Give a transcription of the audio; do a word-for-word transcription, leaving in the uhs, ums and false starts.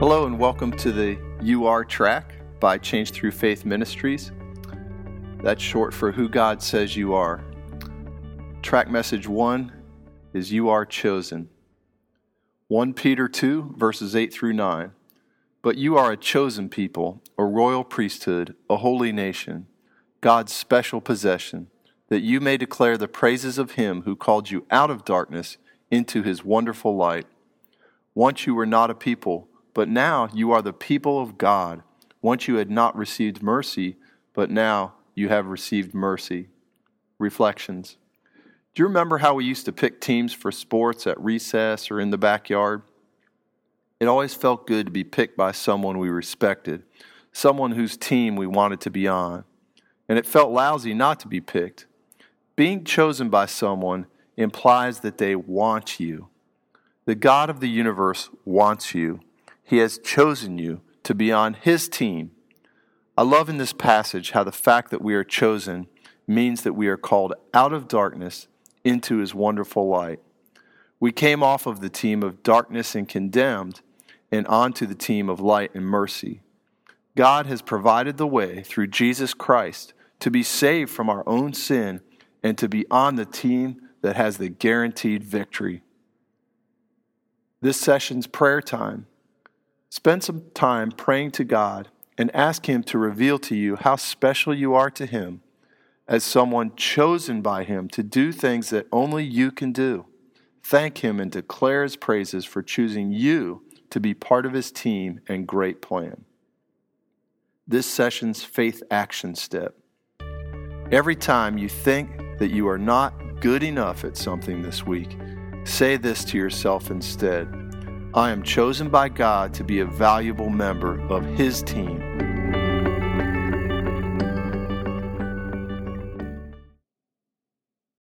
Hello and welcome to the You Are track by Change Through Faith Ministries. That's short for Who God Says You Are. Track message one is You Are Chosen. First Peter two, verses eight through nine. But you are a chosen people, a royal priesthood, a holy nation, God's special possession, that you may declare the praises of Him who called you out of darkness into His wonderful light. Once you were not a people, but now you are the people of God. Once you had not received mercy, but now you have received mercy. Reflections. Do you remember how we used to pick teams for sports at recess or in the backyard? It always felt good to be picked by someone we respected, someone whose team we wanted to be on. And it felt lousy not to be picked. Being chosen by someone implies that they want you. The God of the universe wants you. He has chosen you to be on His team. I love in this passage how the fact that we are chosen means that we are called out of darkness into His wonderful light. We came off of the team of darkness and condemned and onto the team of light and mercy. God has provided the way through Jesus Christ to be saved from our own sin and to be on the team that has the guaranteed victory. This session's prayer time. Spend some time praying to God and ask Him to reveal to you how special you are to Him as someone chosen by Him to do things that only you can do. Thank Him and declare His praises for choosing you to be part of His team and great plan. This session's faith action step. Every time you think that you are not good enough at something this week, say this to yourself instead. I am chosen by God to be a valuable member of His team.